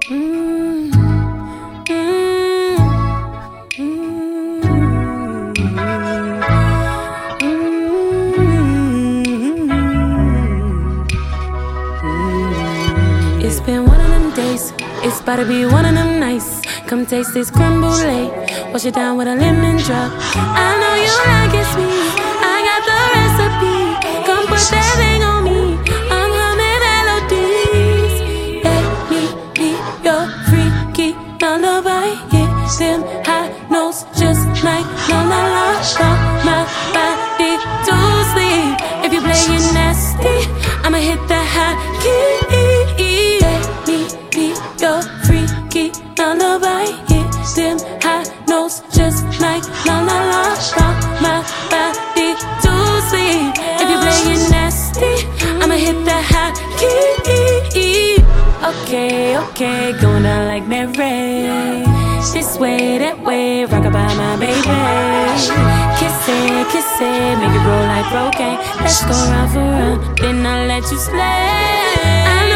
Mm, mm, mm, mm. It's been one of them days. It's about to be one of them nights. Come taste this creme brulee. Wash it down with a lemon drop. I know you like it sweet. I got the recipe. Come put that thing on me. I'm humming melodies. Let me be your freaky lullaby. Hit them high notes just like la la la. Rock my body to sleep. If you play it nasty, I'ma hit the high key. Let me be your freaky lullaby. Hit them high notes just like la la la. Rock my body to sleep. If you play it nasty, I'ma hit the high key. Okay, okay, going down like that rain. This way, that way, rock about my baby. Kiss it, make it roll like cocaine. Let's go round for round, then I'll let you slay.